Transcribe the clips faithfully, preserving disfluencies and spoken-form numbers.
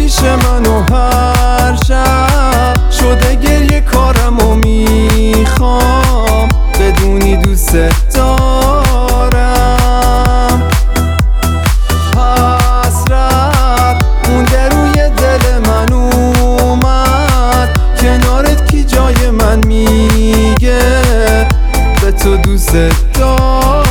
پیش من و هر شب شده گریه کارم و میخوام بدونی دوست دارم. حسرت مونده روی دل من اومد، کنارت کی جای من میگه به تو دوست دارم.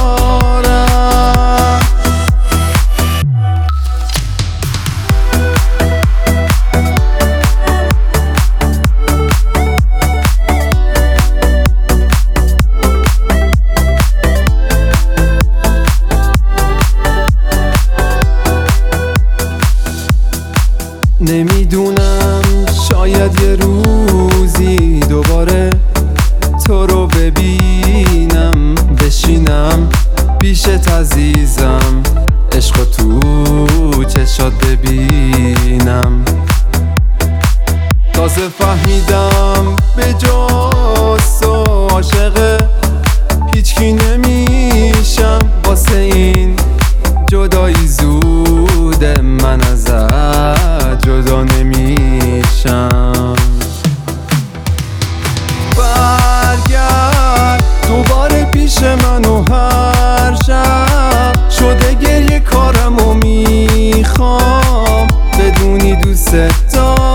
نمیدونم شاید یه روزی دوباره تو رو ببینم، بشینم پیشت عزیزم، عشق تو چشات ببینم. تازه فهمیدم به جز تو عاشق هیچکی نمیشم، واسه این جدایی زوده من ازت جدا نمیشم. برگرد دوباره پیش من و هر شب شده گریه کارم و میخوام بدونی دوست دارم.